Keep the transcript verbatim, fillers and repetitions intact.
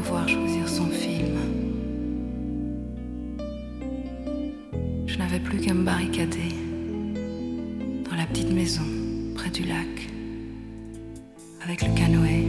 pouvoir choisir son film. Je n'avais plus qu'à me barricader dans la petite maison près du lac, avec le canoë